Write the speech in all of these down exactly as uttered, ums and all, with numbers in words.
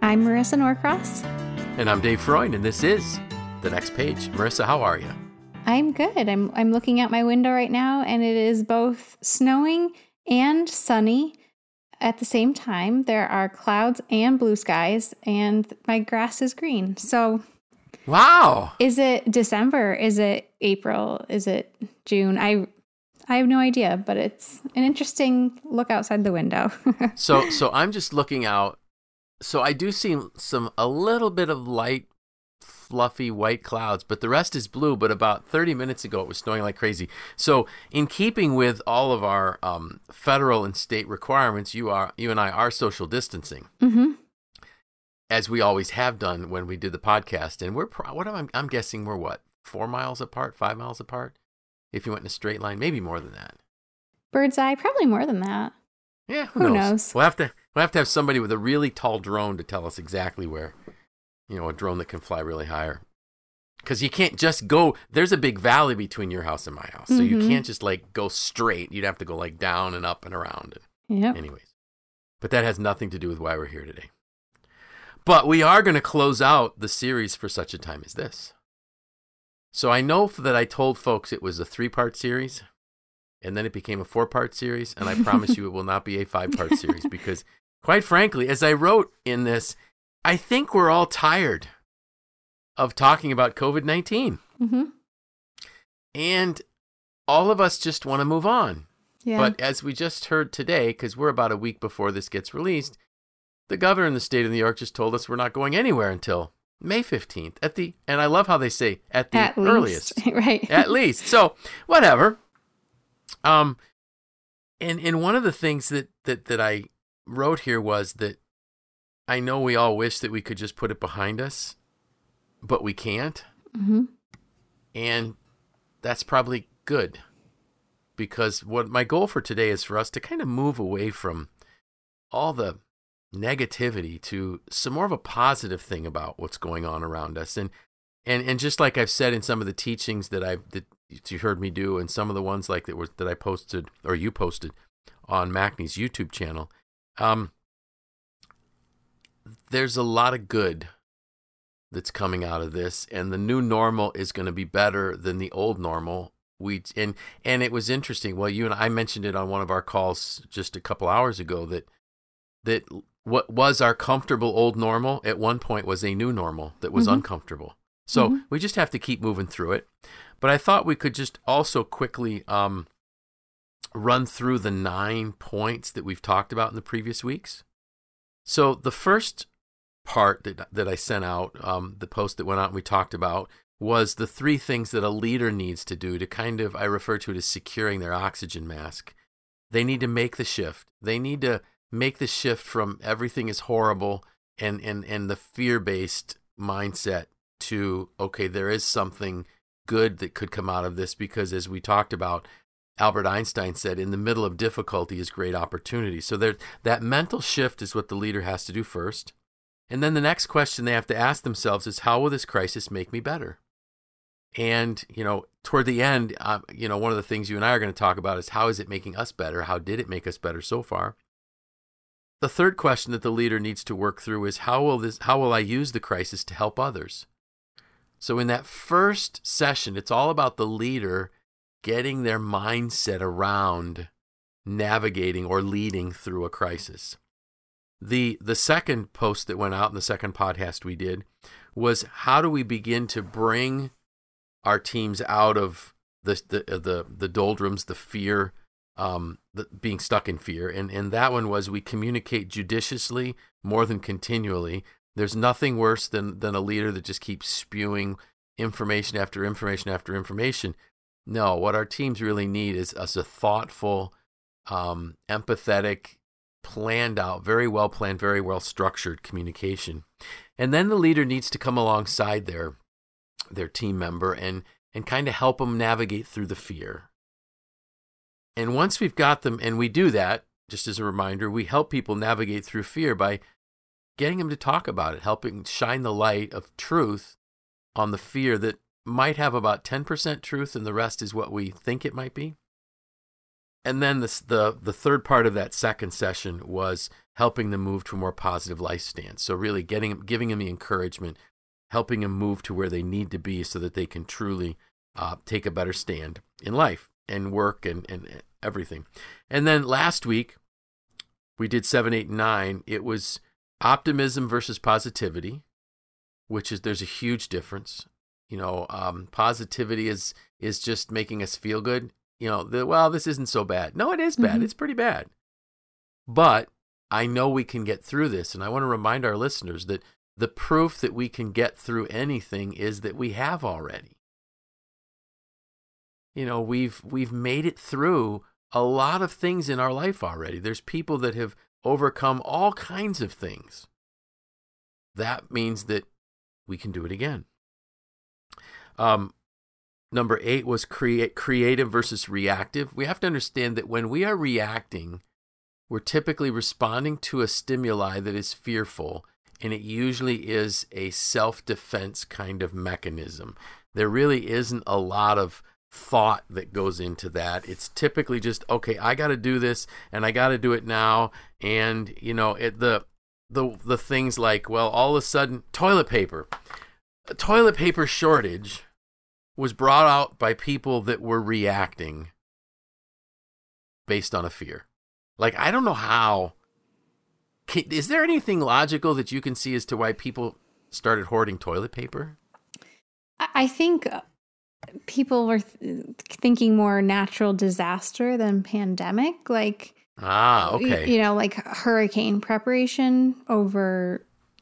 I'm Marissa Norcross. And I'm Dave Freund, and this is The Next Page. Marissa, how are you? I'm good. I'm I'm looking out my window right now, and it is both snowing and sunny at the same time. There are clouds and blue skies, and my grass is green. So, wow. Is it December? Is it April? Is it June? I I have no idea, but it's an interesting look outside the window. so so I'm just looking out. So I do see some a little bit of light, fluffy white clouds, but the rest is blue. But about thirty minutes ago, it was snowing like crazy. So in keeping with all of our um, federal and state requirements, you are you and I are social distancing, mm-hmm. as we always have done when we did the podcast. And we're pro- what am I, I'm guessing we're what four miles apart, five miles apart, if you went in a straight line, maybe more than that. Bird's eye, probably more than that. Yeah, who, who knows? knows? We'll have to we'll have to have somebody with a really tall drone to tell us exactly where. You know, a drone that can fly really higher. Because you can't just go, there's a big valley between your house and my house. So mm-hmm. you can't just like go straight. You'd have to go like down and up and around. Yeah. Anyways. But that has nothing to do with why we're here today. But we are going to close out the series for such a time as this. So I know that I told folks it was a three-part series. And then it became a four-part series. And I promise you it will not be a five-part series. Because quite frankly, as I wrote in this, I think we're all tired of talking about covid nineteen. Mm-hmm. And all of us just want to move on. Yeah. But as we just heard today, because we're about a week before this gets released, the governor in the state of New York just told us we're not going anywhere until May fifteenth. At the and I love how they say at the at earliest. Least. Right. At least. So whatever. Um, and, and one of the things that, that, that I wrote here was that I know we all wish that we could just put it behind us, but we can't. Mm-hmm. And that's probably good, because what my goal for today is for us to kind of move away from all the negativity to some more of a positive thing about what's going on around us. And and and just like I've said in some of the teachings that I've that you heard me do, and some of the ones like that were that I posted or you posted on Macne's YouTube channel, um. there's a lot of good that's coming out of this, and the new normal is going to be better than the old normal. We and and it was interesting. Well, you and I mentioned it on one of our calls just a couple hours ago that that what was our comfortable old normal at one point was a new normal that was mm-hmm. uncomfortable. So mm-hmm. we just have to keep moving through it. But I thought we could just also quickly um, run through the nine points that we've talked about in the previous weeks. So the first part that that I sent out, um, the post that went out and we talked about, was the three things that a leader needs to do to kind of, I refer to it as securing their oxygen mask. They need to make the shift. They need to make the shift from everything is horrible and, and, and the fear-based mindset to, okay, there is something good that could come out of this, because as we talked about, Albert Einstein said, in the middle of difficulty is great opportunity. So there, that mental shift is what the leader has to do first. And then the next question they have to ask themselves is, how will this crisis make me better? And, you know, toward the end, uh, you know, one of the things you and I are going to talk about is, how is it making us better? How did it make us better so far? The third question that the leader needs to work through is, how will this, how will I use the crisis to help others? So in that first session, it's all about the leader getting their mindset around navigating or leading through a crisis. The the second post that went out in the second podcast we did was, how do we begin to bring our teams out of the the the, the doldrums, the fear, um, the, being stuck in fear. And, and that one was, we communicate judiciously more than continually. There's nothing worse than, than a leader that just keeps spewing information after information after information. No, what our teams really need is us a thoughtful, um, empathetic, planned out, very well planned, very well structured communication. And then the leader needs to come alongside their their team member and and kind of help them navigate through the fear. And once we've got them, and we do that, just as a reminder, we help people navigate through fear by getting them to talk about it, helping shine the light of truth on the fear that might have about ten percent truth and the rest is what we think it might be. and then this, the the third part of that second session was helping them move to a more positive life stance. So really getting giving them the encouragement, helping them move to where they need to be so that they can truly uh, take a better stand in life and work and, and everything. And then last week, we did seven, eight, and nine. It was optimism versus positivity, which is, there's a huge difference. You know, um, positivity is is just making us feel good. You know, the, well, this isn't so bad. No, it is bad. Mm-hmm. It's pretty bad. But I know we can get through this. And I want to remind our listeners that the proof that we can get through anything is that we have already. You know, we've we've made it through a lot of things in our life already. There's people that have overcome all kinds of things. That means that we can do it again. Um, number eight was create creative versus reactive. We have to understand that when we are reacting, we're typically responding to a stimuli that is fearful, and it usually is a self-defense kind of mechanism. There really isn't a lot of thought that goes into that. It's typically just, okay, I got to do this and I got to do it now. And, you know, it, the, the, the things like, well, all of a sudden toilet paper, a toilet paper shortage was brought out by people that were reacting based on a fear. Like, I don't know how, can, is there anything logical that you can see as to why people started hoarding toilet paper? I think people were th- thinking more natural disaster than pandemic, like ah, okay, you know, like hurricane preparation over,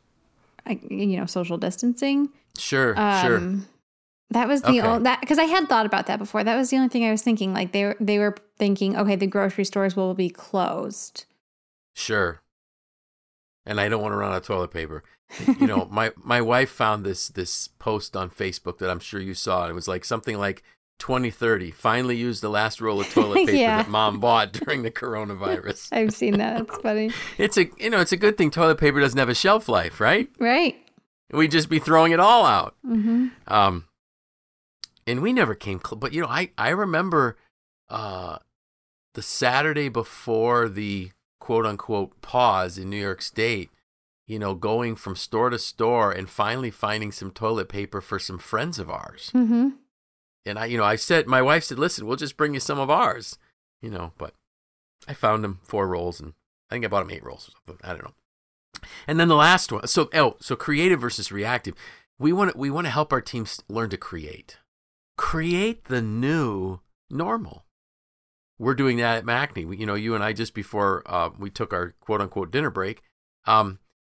you know, social distancing. Sure, um, sure. That was the okay. only that because I had thought about that before. That was the only thing I was thinking. Like they were they were thinking, okay, the grocery stores will be closed. Sure. And I don't want to run out of toilet paper. You know, my, my wife found this this post on Facebook that I'm sure you saw. It was like something like twenty thirty, finally used the last roll of toilet paper yeah. that mom bought during the coronavirus. I've seen that. It's funny. It's a you know, it's a good thing toilet paper doesn't have a shelf life, right? Right. We'd just be throwing it all out. Mm-hmm. Um, and we never came close. But, you know, I, I remember uh, the Saturday before the quote unquote pause in New York State, you know, going from store to store and finally finding some toilet paper for some friends of ours. Mm-hmm. And I, you know, I said, my wife said, listen, we'll just bring you some of ours, you know, but I found them four rolls and I think I bought them eight rolls or something. I don't know. And then the last one. So, oh, so creative versus reactive. We want to, we want to help our teams learn to create, create the new normal. We're doing that at Macne. We, you know, you and I just before uh, we took our quote unquote dinner break, um,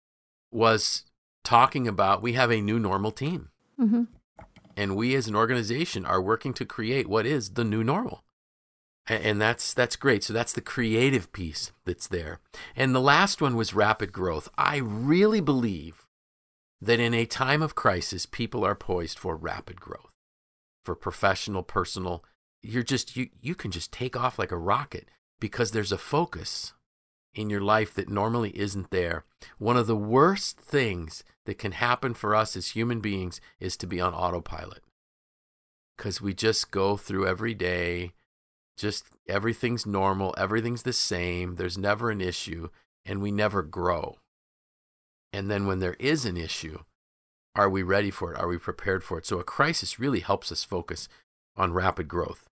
was talking about we have a new normal team. Mm-hmm. And we as an organization are working to create what is the new normal. And, and that's that's great. So that's the creative piece that's there. And the last one was rapid growth. I really believe that in a time of crisis, people are poised for rapid growth, for professional, personal. You're just you you can just take off like a rocket because there's a focus in your life that normally isn't there. One of the worst things that can happen for us as human beings is to be on autopilot, because we just go through every day, just everything's normal, everything's the same, there's never an issue, and we never grow. And then when there is an issue, are we ready for it? Are we prepared for it? So a crisis really helps us focus on rapid growth.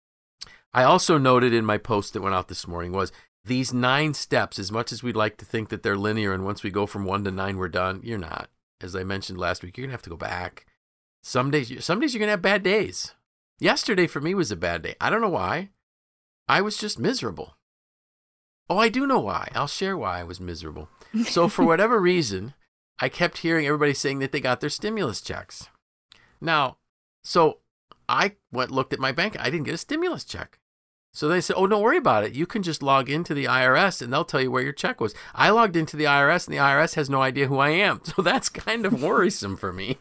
I also noted in my post that went out this morning was these nine steps, as much as we'd like to think that they're linear and once we go from one to nine, we're done, you're not. As I mentioned last week, you're going to have to go back. Some days, some days you're going to have bad days. Yesterday for me was a bad day. I don't know why. I was just miserable. Oh, I do know why. I'll share why I was miserable. So for whatever reason, I kept hearing everybody saying that they got their stimulus checks. Now, so I went looked at my bank. I didn't get a stimulus check. So they said, oh, don't worry about it. You can just log into the I R S and they'll tell you where your check was. I logged into the I R S and the I R S has no idea who I am. So that's kind of worrisome for me.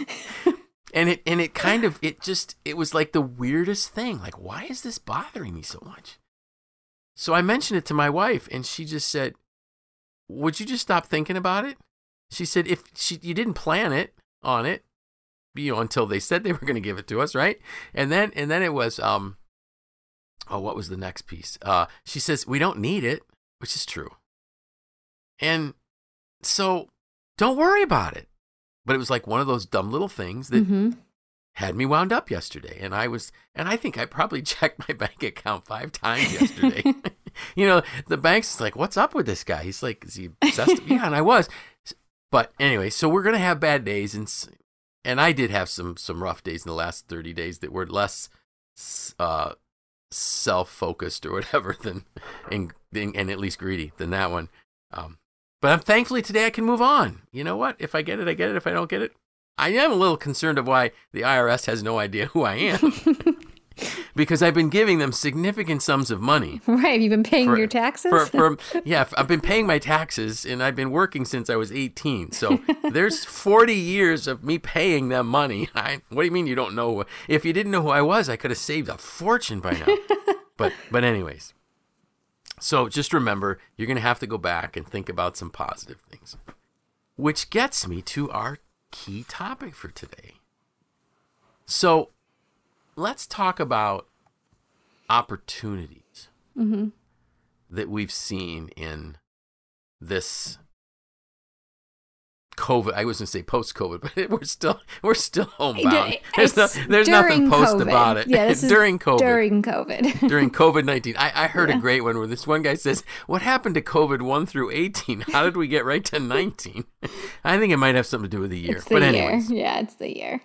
And it and it kind of, it just, it was like the weirdest thing. Like, why is this bothering me so much? So I mentioned it to my wife and she just said, would you just stop thinking about it? She said, if she, you didn't plan it on it, you know, until they said they were going to give it to us, right? And then, and then it was, um, oh, what was the next piece? Uh, she says, we don't need it, which is true. And so don't worry about it. But it was like one of those dumb little things that mm-hmm. had me wound up yesterday. And I was, and I think I probably checked my bank account five times yesterday. You know, the bank's like, what's up with this guy? He's like, is he obsessed? Yeah, and I was. But anyway, so we're going to have bad days. And and I did have some some rough days in the last thirty days that were less uh, self-focused or whatever than, and, and at least greedy than that one. Um, but I'm thankfully today I can move on. You know what? If I get it, I get it. If I don't get it, I am a little concerned of why the I R S has no idea who I am. Because I've been giving them significant sums of money. Right. You've been paying for, your taxes? For, for, yeah, I've been paying my taxes, and I've been working since I was eighteen. So there's forty years of me paying them money. I, what do you mean you don't know? If you didn't know who I was, I could have saved a fortune by now. but But anyways, so just remember, you're going to have to go back and think about some positive things. Which gets me to our key topic for today. So let's talk about opportunities mm-hmm. that we've seen in this COVID. I was going to say post-COVID, but we're still we're still homebound. There's, no, there's nothing post COVID. About it. Yeah, this during is COVID. During COVID. During COVID nineteen. I, I heard yeah. a great one where this one guy says, "What happened to COVID one through eighteen? How did we get right to nineteen?" I think it might have something to do with the year. It's the but year. anyways. Yeah, it's the year.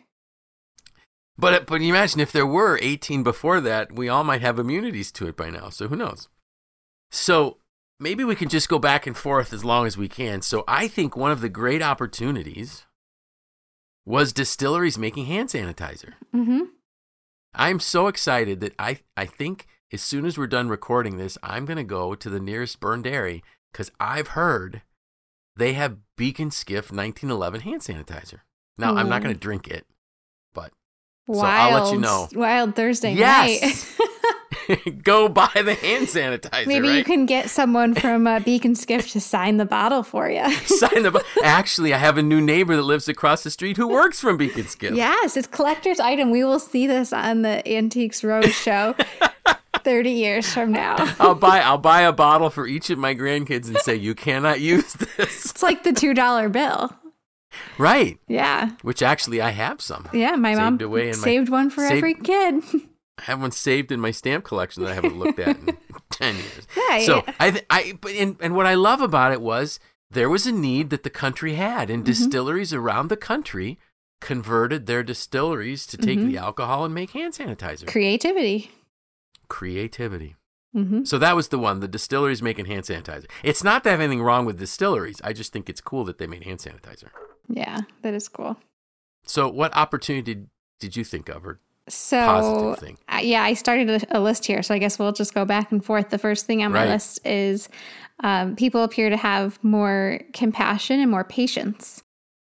But but you imagine if there were eighteen before that, we all might have immunities to it by now. So who knows? So maybe we can just go back and forth as long as we can. So I think one of the great opportunities was distilleries making hand sanitizer. Mm-hmm. I'm so excited that I, I think as soon as we're done recording this, I'm going to go to the nearest Burn Dairy because I've heard they have Beacon Skiff nineteen eleven hand sanitizer. Now, mm. I'm not going to drink it. Wild, so I'll let you know. Wild Thursday yes. night. Go buy the hand sanitizer. Maybe right? you can get someone from uh, Beacon Skiff to sign the bottle for you. Sign the bottle. Actually, I have a new neighbor that lives across the street who works from Beacon Skiff. Yes, it's collector's item. We will see this on the Antiques Roadshow thirty years from now. I'll buy I'll buy a bottle for each of my grandkids and say, you cannot use this. It's like the two dollar bill. Right. Yeah. Which actually I have some. Yeah, my mom away in saved my, one for saved, every kid. I have one saved in my stamp collection that I haven't looked at in ten years. Yeah. So yeah. I, I, but and, and what I love about it was there was a need that the country had, and mm-hmm. distilleries around the country converted their distilleries to take mm-hmm. the alcohol and make hand sanitizer. Creativity. Creativity. Mm-hmm. So that was the one, the distilleries making hand sanitizer. It's not to have anything wrong with distilleries. I just think it's cool that they made hand sanitizer. Yeah, that is cool. So what opportunity did, did you think of, or so, positive thing? Uh, yeah, I started a, a list here, so I guess we'll just go back and forth. The first thing on my right. list is um, people appear to have more compassion and more patience.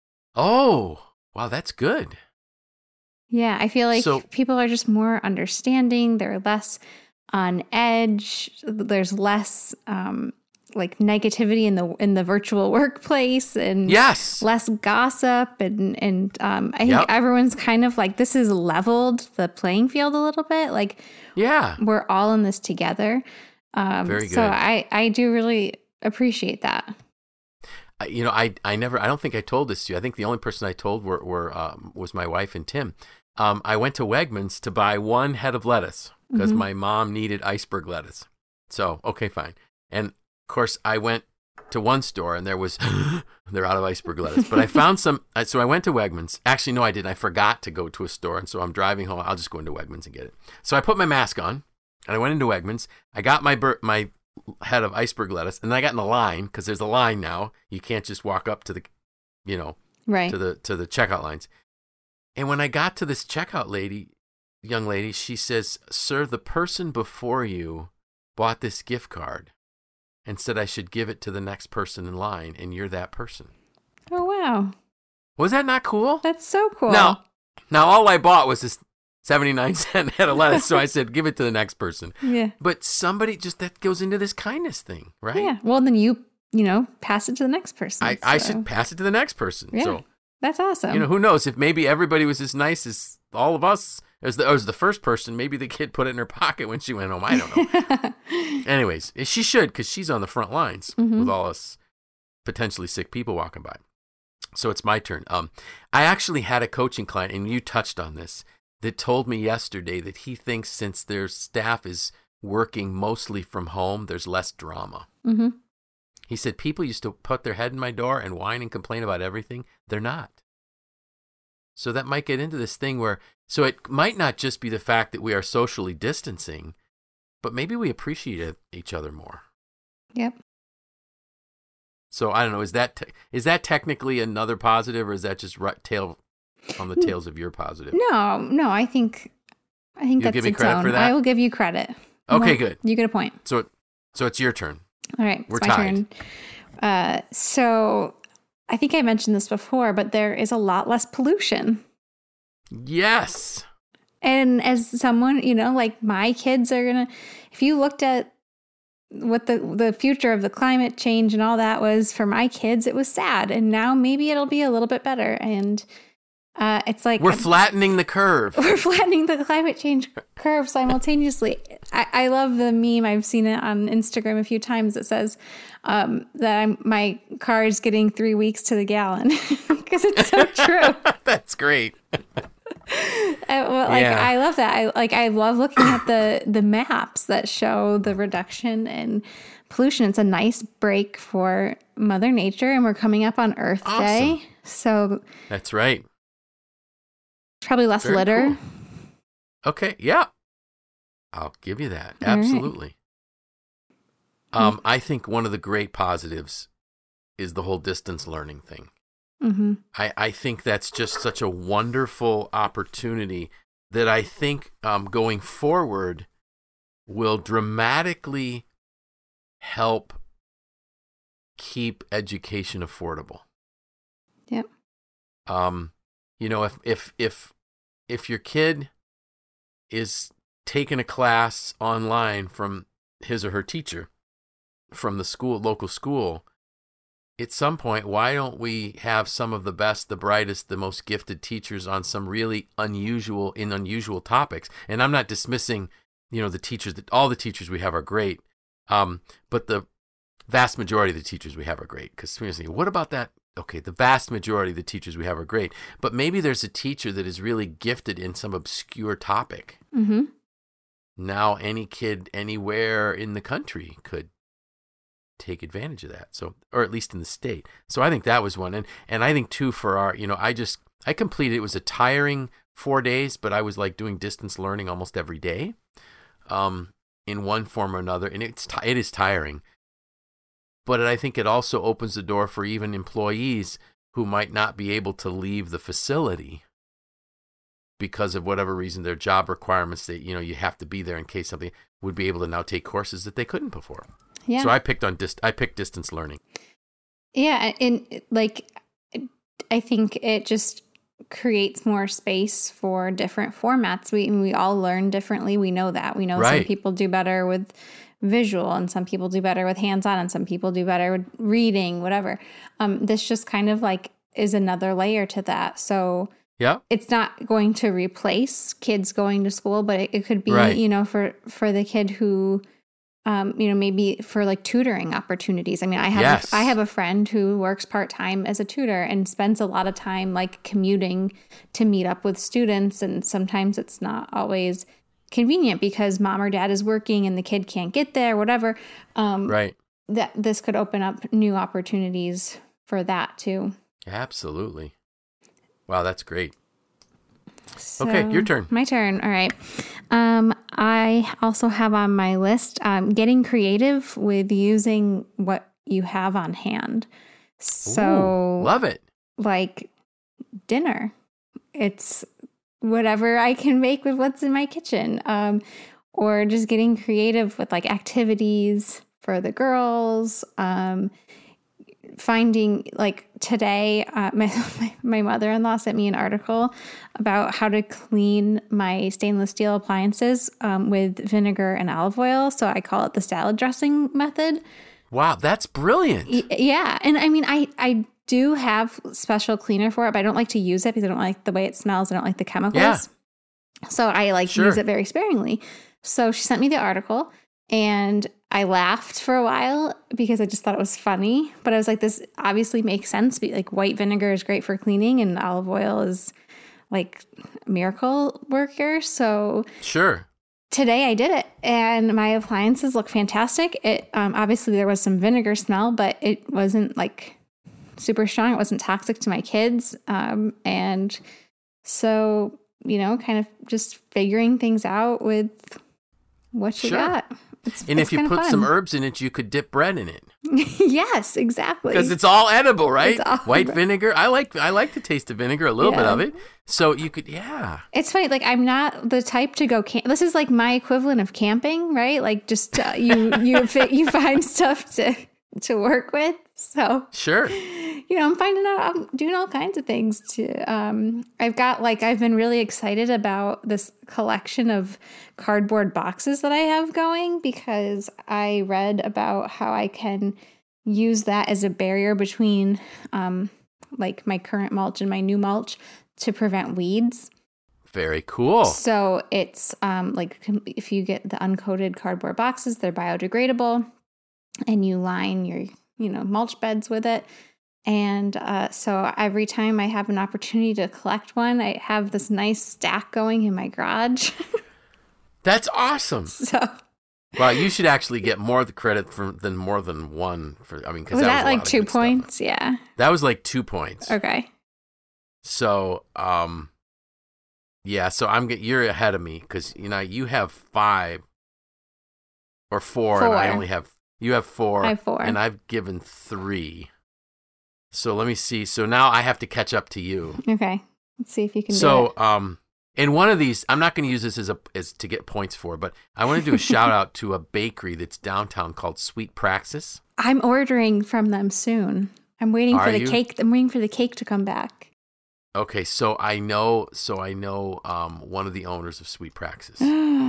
Oh, wow, that's good. Yeah, I feel like so, people are just more understanding. They're less on edge. There's less um, like negativity in the in the virtual workplace, and yes. less gossip, and and um, I think yep. everyone's kind of like, this has leveled the playing field a little bit. Like, yeah, we're all in this together. Um, Very good. So I I do really appreciate that. Uh, you know, I I never I don't think I told this to you. I think the only person I told were were um, was my wife and Tim. Um, I went to Wegmans to buy one head of lettuce because mm-hmm. my mom needed iceberg lettuce. So okay, fine. And of course, I went to one store and there was, they're out of iceberg lettuce. But I found some, so I went to Wegmans. Actually, no, I didn't. I forgot to go to a store. And so I'm driving home. I'll just go into Wegmans and get it. So I put my mask on and I went into Wegmans. I got my bur- my head of iceberg lettuce, and then I got in the line because there's a line now. You can't just walk up to the, you know, right. to the to the checkout lines. And when I got to this checkout lady, young lady, she says, "Sir, the person before you bought this gift card and said I should give it to the next person in line, and you're that person." Oh, wow. Was that not cool? That's so cool. Now, now all I bought was this seventy-nine cent head of lettuce, so I said, give it to the next person. Yeah. But somebody just, that goes into this kindness thing, right? Yeah. Well, then you, you know, pass it to the next person. I, so. I should pass it to the next person. Yeah. So That's awesome. You know, who knows if maybe everybody was as nice as all of us as the, as the first person. Maybe the kid put it in her pocket when she went home. I don't know. Anyways, she should, because she's on the front lines mm-hmm. with all us potentially sick people walking by. So it's my turn. Um, I actually had a coaching client, and you touched on this, that told me yesterday that he thinks since their staff is working mostly from home, there's less drama. Mm-hmm. He said, people used to put their head in my door and whine and complain about everything. They're not. So that might get into this thing where, so it might not just be the fact that we are socially distancing, but maybe we appreciate each other more. Yep. So I don't know, is that te- is that technically another positive, or is that just right tail on the tails of your positive? No, no, I think, I think You'll that's give me its credit own. for that? I will give you credit. Okay, well, good. You get a point. So, so it's your turn. All right, We're it's my tied. turn. Uh, so I think I mentioned this before, but there is a lot less pollution. Yes. And as someone, you know, like my kids are going to, if you looked at what the, the future of the climate change and all that was for my kids, it was sad. And now maybe it'll be a little bit better. And uh, it's like we're flattening the curve. We're flattening the climate change curve simultaneously. I, I love the meme. I've seen it on Instagram a few times. It says um, that I'm, my car is getting three weeks to the gallon because it's so true. That's great. I, well, like Yeah. I love that. I like I love looking at the the maps that show the reduction in pollution. It's a nice break for Mother Nature, and we're coming up on Earth Awesome. Day, so That's right. probably less Very litter. cool. Okay, yeah. I'll give you that. All right. Absolutely. Um, I think one of the great positives is the whole distance learning thing. Mm-hmm. I, I think that's just such a wonderful opportunity that I think um, going forward will dramatically help keep education affordable. Yep. Um, you know, if if if if your kid is taking a class online from his or her teacher from the school, local school, at some point, why don't we have some of the best, the brightest, the most gifted teachers on some really unusual, in unusual topics? And I'm not dismissing, you know, the teachers, that all the teachers we have are great. Um, but the vast majority of the teachers we have are great. Because seriously, what about that? Okay, the vast majority of the teachers we have are great. But maybe there's a teacher that is really gifted in some obscure topic. Mm-hmm. Now any kid anywhere in the country could take advantage of that. So, or at least in the state. So I think that was one. And, and I think too, for our, you know, I just, I completed, it was a tiring four days, but I was like doing distance learning almost every day, um, in one form or another. And it's, it is tiring, but I think it also opens the door for even employees who might not be able to leave the facility because of whatever reason, their job requirements, that, you know, you have to be there in case something, would be able to now take courses that they couldn't before. Yeah. So I picked on dist- I picked distance learning. Yeah, and like I think it just creates more space for different formats. We we all learn differently. We know that. We know Right. some people do better with visual, and some people do better with hands-on, and some people do better with reading, whatever. Um, this just kind of like is another layer to that. So Yeah. it's not going to replace kids going to school, but it, it could be, Right. you know, for for the kid who. Um, you know, maybe for like tutoring opportunities. I mean, I have Yes. a, I have a friend who works part-time as a tutor and spends a lot of time like commuting to meet up with students. And sometimes it's not always convenient because mom or dad is working and the kid can't get there, whatever. Um, Right. That this could open up new opportunities for that too. Absolutely. Wow, that's great. So, Okay, your turn. My turn. All right. Um, I also have on my list um, getting creative with using what you have on hand. So, Ooh, love it. like dinner, it's whatever I can make with what's in my kitchen, um, or just getting creative with like activities for the girls. Um, finding like today, uh, my, my my mother-in-law sent me an article about how to clean my stainless steel appliances um, with vinegar and olive oil. So I call it the salad dressing method. Wow, that's brilliant. Y- yeah, and I mean, I I do have special cleaner for it, but I don't like to use it because I don't like the way it smells. I don't like the chemicals. Yeah. So I like Sure. use it very sparingly. So she sent me the article and I laughed for a while because I just thought it was funny. But I was like, this obviously makes sense. Like white vinegar is great for cleaning and olive oil is like miracle worker. So Sure. today I did it and my appliances look fantastic. It um, obviously there was some vinegar smell, but it wasn't like super strong. It wasn't toxic to my kids. Um, and so, you know, kind of just figuring things out with what you Sure. got. It's, And it's if you kinda put fun. some herbs in it, you could dip bread in it. Yes, exactly. Because it's all edible, right? It's all White edible. vinegar. I like I like the taste of vinegar, a little bit Yeah. of it. So you could, yeah. It's funny, like I'm not the type to go camp. This is like my equivalent of camping, right? Like just uh, you you fi- you find stuff to to work with. So Sure. you know, I'm finding out, I'm doing all kinds of things to, um, I've got like, I've been really excited about this collection of cardboard boxes that I have going because I read about how I can use that as a barrier between, um, like my current mulch and my new mulch to prevent weeds. Very cool. So it's, um, like if you get the uncoated cardboard boxes, they're biodegradable and you line your, you know, mulch beds with it. And uh, so every time I have an opportunity to collect one, I have this nice stack going in my garage. That's awesome. So Well, you should actually get more of the credit for, than more than one. For I mean, because was that, that, was a like lot of two good stuff. points? Yeah. That was like two points. Okay. So, um, yeah. So I'm get you're ahead of me because you know you have five or four, and I Four. only have you have four. I have four. and I've given three. So let me see. So now I have to catch up to you. Okay. Let's see if you can do So, it. um, in one of these, I'm not going to use this as a as to get points for, but I want to do a shout out to a bakery that's downtown called Sweet Praxis. I'm ordering from them soon. I'm waiting Are for the you? cake. I'm waiting for the cake to come back. Okay, so I know, so I know, um, one of the owners of Sweet Praxis.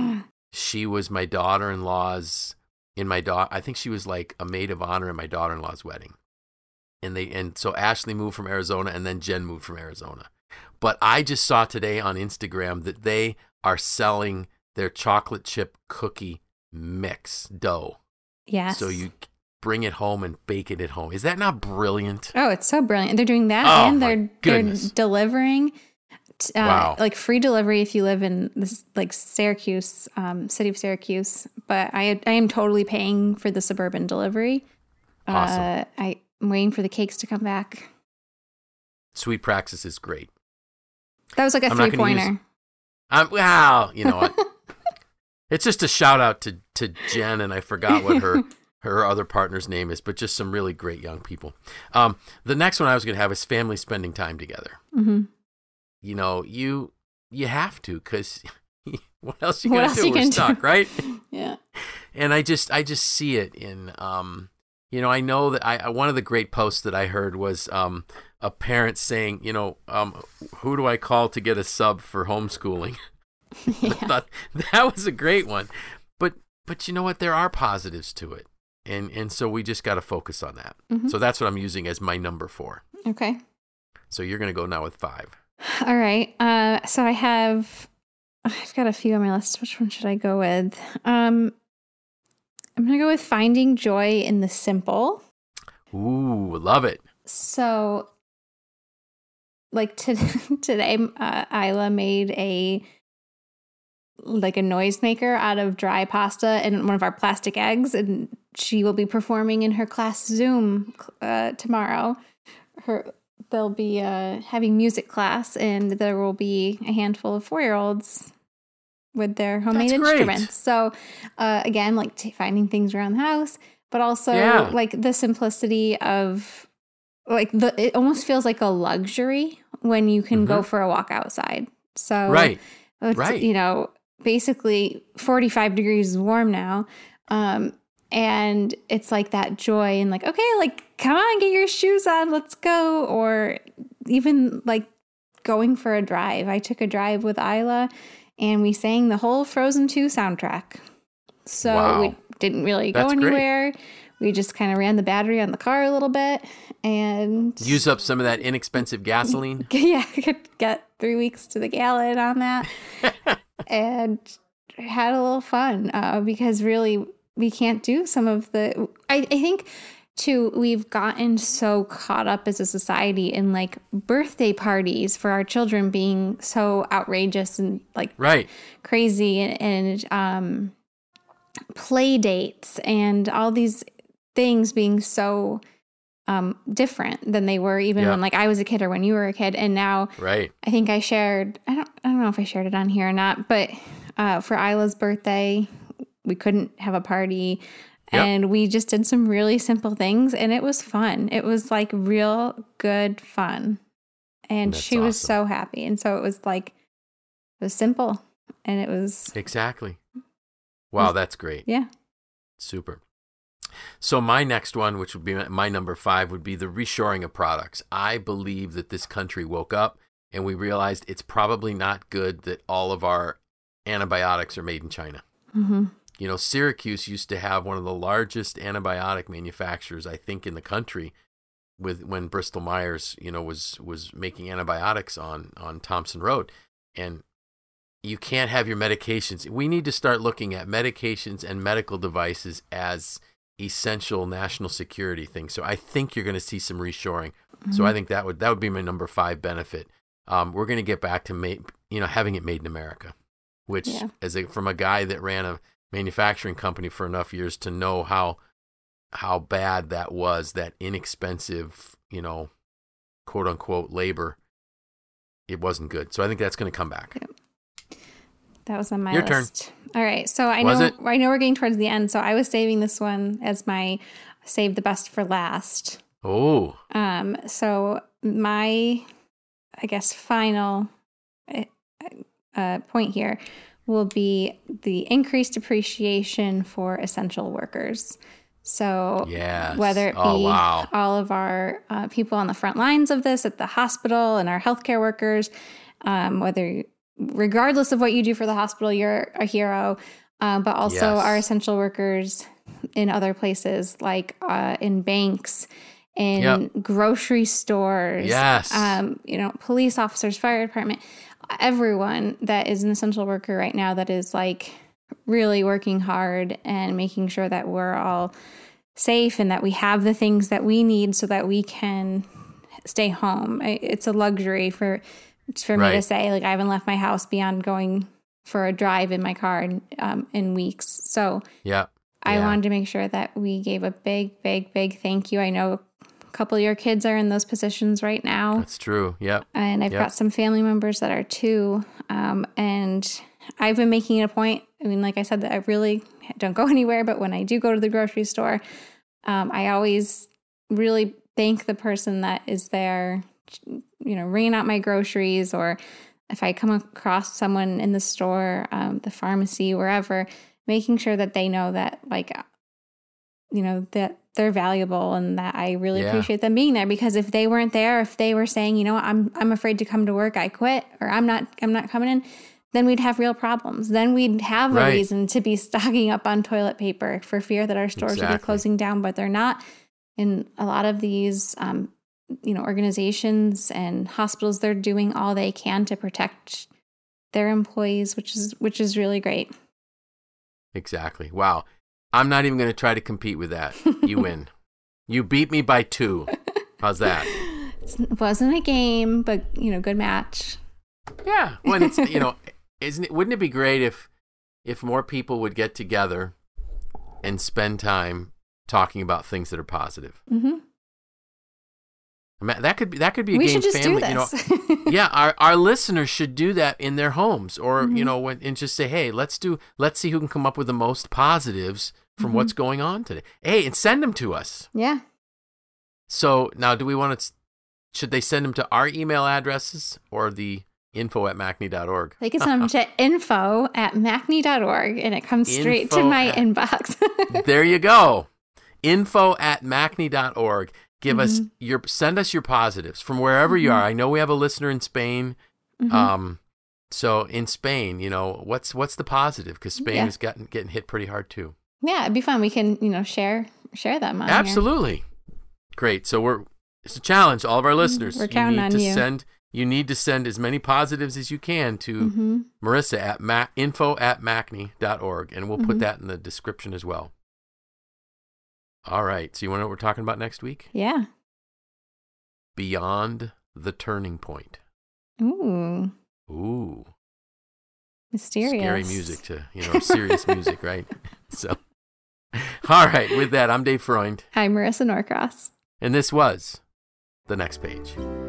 She was my daughter-in-law's in my daughter. I think she was like a maid of honor in my daughter-in-law's wedding, and they and so Ashley moved from Arizona, and then Jen moved from Arizona. But I just saw today on Instagram that they are selling their chocolate chip cookie mix dough. Yes. So you bring it home and bake it at home. Is that not brilliant? Oh, it's so brilliant. They're doing that Oh, and my they're they're goodness. delivering t- uh, Wow. like free delivery if you live in this like Syracuse, um, city of Syracuse. But I I am totally paying for the suburban delivery. Awesome. Uh, I, I'm waiting for the cakes to come back. Sweet Praxis is great. That was like a I'm not three gonna use- pointer. Um, well, you know what? It's just a shout out to, to Jen, and I forgot what her her other partner's name is, but just some really great young people. Um, the next one I was going to have is family spending time together. Mm-hmm. You know, you you have to because what else you What going else to do? you We're can do? stuck, right? Yeah. And I just I just see it in um, you know, I know that I one of the great posts that I heard was um a parent saying, you know, um, who do I call to get a sub for homeschooling? I Yeah. thought that was a great one. But but you know what? There are positives to it. And and so we just got to focus on that. Mhm. So that's what I'm using as my number four. Okay. So you're going to go now with five. All right. Uh, so I have, I've got a few on my list. Which one should I go with? Um, I'm going to go with finding joy in the simple. Ooh, love it. So, like to, today, uh, Isla made a like a noisemaker out of dry pasta and one of our plastic eggs, and she will be performing in her class Zoom uh, tomorrow. Her they'll be uh, having music class, and there will be a handful of four-year-olds with their homemade That's great. instruments. So, uh, again, like t- finding things around the house, but also Yeah. like the simplicity of like the. It almost feels like a luxury when you can go Mhm. for a walk outside. So, Right. it's, right. you know, basically forty-five degrees warm now. Um, and it's like that joy and like, okay, like, come on, get your shoes on, let's go. Or even like going for a drive. I took a drive with Isla and we sang the whole Frozen two soundtrack. So Wow. we didn't really go That's great. anywhere. we just kind of ran the battery on the car a little bit and use up some of that inexpensive gasoline. Yeah, I could get three weeks to the gallon on that and had a little fun uh, because really we can't do some of the, I, I think too, we've gotten so caught up as a society in like birthday parties for our children being so outrageous and like right. crazy and, and um, play dates and all these things being so um, different than they were even yeah. when like I was a kid or when you were a kid. And now right. I think I shared, I don't, I don't know if I shared it on here or not, but uh, for Isla's birthday, we couldn't have a party. Yep. And we just did some really simple things and it was fun. It was like real good fun. And That's she was awesome. so happy. And so it was like, it was simple and it was. Exactly. Wow, was, that's great. Yeah. Super. So my next one, which would be my number five, would be the reshoring of products. I believe that this country woke up and we realized it's probably not good that all of our antibiotics are made in China. Mm-hmm. You know, Syracuse used to have one of the largest antibiotic manufacturers, I think, in the country. With when Bristol Myers, you know, was was making antibiotics on on Thompson Road, and you can't have your medications. We need to start looking at medications and medical devices as essential national security things. So I think you're going to see some reshoring. Mm-hmm. So I think that would that would be my number five benefit. Um, we're going to get back to ma- you know having it made in America, which yeah. as a, from a guy that ran a manufacturing company for enough years to know how how bad that was, that inexpensive, you know, quote unquote labor. It wasn't good. So I think that's going to come back. Yep. That was on my Your list. Turn. All right. So I was know it? I know we're getting towards the end. So I was saving this one as my save the best for last. Oh. Um. So my, I guess, final uh, point here will be the increased appreciation for essential workers. So yes. whether it be oh, wow. all of our uh, people on the front lines of this at the hospital and our healthcare workers, um, whether regardless of what you do for the hospital, you're a hero, uh, but also yes. our essential workers in other places like uh, in banks, in yep. grocery stores, yes. um, you know, police officers, fire department, everyone that is an essential worker right now that is like really working hard and making sure that we're all safe and that we have the things that we need so that we can stay home. It's a luxury for for right. me to say, like, I haven't left my house beyond going for a drive in my car in, um, in weeks. So yeah. I yeah. wanted to make sure that we gave a big, big, big thank you. I know a couple of your kids are in those positions right now. That's true. Yep. And I've yep. got some family members that are too. Um, and I've been making it a point. I mean, like I said, that I really don't go anywhere, but when I do go to the grocery store, um, I always really thank the person that is there, you know, ringing out my groceries, or if I come across someone in the store, um, the pharmacy, wherever, making sure that they know that, like, you know, that they're valuable and that I really yeah. appreciate them being there. Because if they weren't there, if they were saying, you know, I'm I'm afraid to come to work, I quit, or I'm not I'm not coming in, then we'd have real problems. Then we'd have right. a reason to be stocking up on toilet paper for fear that our stores exactly. would be closing down, but they're not. In a lot of these, um, you know, organizations and hospitals, they're doing all they can to protect their employees, which is which is really great. Exactly. Wow. I'm not even going to try to compete with that. You win. You beat me by two. How's that? It wasn't a game, but, you know, good match. Yeah. When it's, you know, isn't it, wouldn't it be great if, if more people would get together and spend time talking about things that are positive? Mm-hmm. I mean, that could be, that could be a we game should just family, do you know. this. Yeah. Our, our listeners should do that in their homes, or, mm-hmm. you know, when, and just say, hey, let's do, let's see who can come up with the most positives from mm-hmm. what's going on today. Hey, and send them to us. Yeah. So now, do we want to, should they send them to our email addresses or the info at macne dot org? They can send them to info at macne dot org and it comes straight info to my at, inbox. There you go. Info at macne dot org. Give mm-hmm. us your, send us your positives from wherever mm-hmm. you are. I know we have a listener in Spain. Mm-hmm. Um, so in Spain, you know, what's, what's the positive? Because Spain yeah. is getting, getting hit pretty hard too. Yeah, it'd be fun. We can, you know, share share them on here. Absolutely. Great. So we're it's a challenge, all of our listeners. We're counting you need on to you. Send, you need to send as many positives as you can to Mm-hmm. Marissa at ma- info at macney dot org, and we'll Mm-hmm. put that in the description as well. All right. So you want to know what we're talking about next week? Yeah. Beyond the Turning Point. Ooh. Ooh. Mysterious. Scary music to, you know, serious music, right? So, all right. With that, I'm Dave Freund. I'm Marissa Norcross. And this was The Next Page.